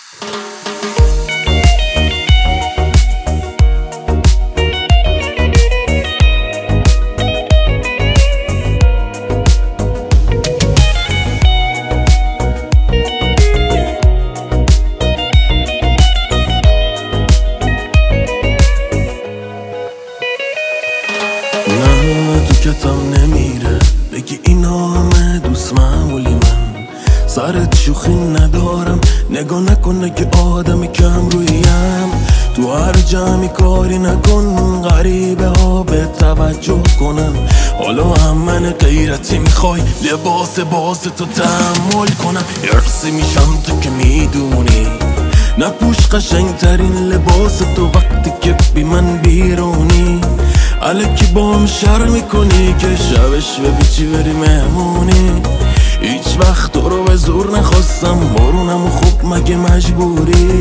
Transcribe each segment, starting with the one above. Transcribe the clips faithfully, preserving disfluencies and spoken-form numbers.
کتم نمیره بگی اینا همه دوست معمولی من سرت شوخی ندارم نگاه نکن که آدم کم رویم تو هر جمعی کاری نکن غریبه ها به توجه کنن حالا هم من غیرتی میخوای لباس باز تو تحمل کنم ارسی میشم تو که میدونی نپوش قشنگ ترین لباس تو وقتی که بی من بیرونی الکی با هم شر میکنی که شبش به بیچی بری مهمونی هیچ وقت تو رو به زور نخواستم بارونم و خوب مگه مجبوری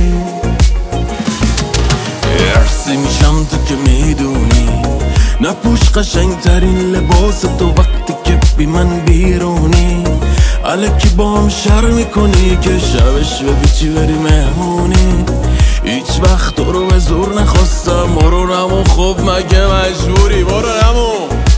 ارسی میشم تو که میدونی نپوش قشنگ ترین لباس تو وقتی که بی من بیرونی الکی با هم شر میکنی که شبش به بیچی بری مهمونی هیچ وقت تو رو به زور نخواستم برو نمو خب مگه مجبوری برو نمو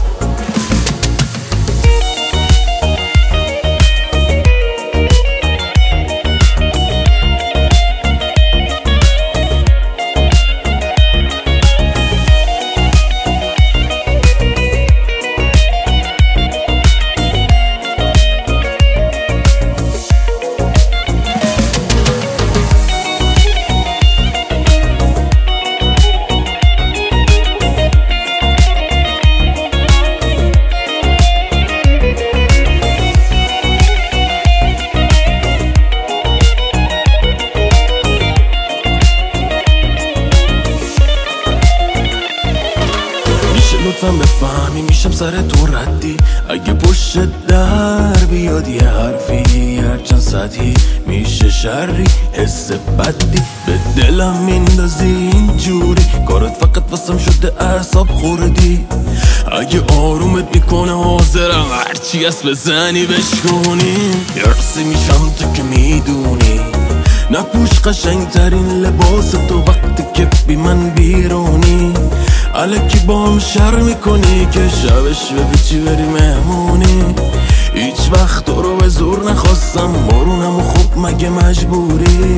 لطفاً بفهمی میشم سر تو ردی اگه پشت در بیاد یه حرفی هرچند سطحی میشه شری حس بدی به دلم میندازی اینجوری کارت فقط واسم شده اعصاب خوردی اگه آرومت میکنه حاضرم هرچی هست بزنی بشکنی یرسی میشم تو که میدونی نپوش قشنگ ترین لباس تو وقتی که بی من بیرونی الکی با هم شر میکنی که شبش به بیچی بری مهمونی هیچ وقت تو رو به زور نخواستم بارونم و خوب مگه مجبوری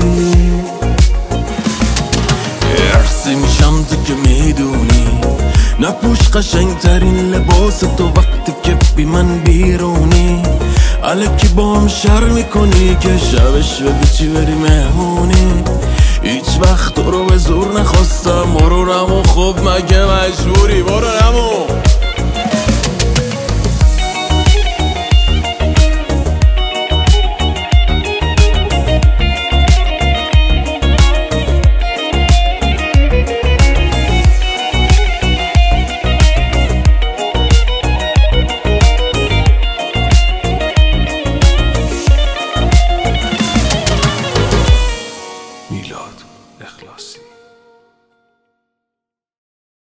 ارسی میشم تو که میدونی نپوش قشنگ ترین لباس تو وقتی که بی من بیرونی الکی با هم شر میکنی که شبش به بیچی بری مهمونی هیچ وقت تو رو به زور نخواستم برو نمو خب مگه مجبوری برو نمو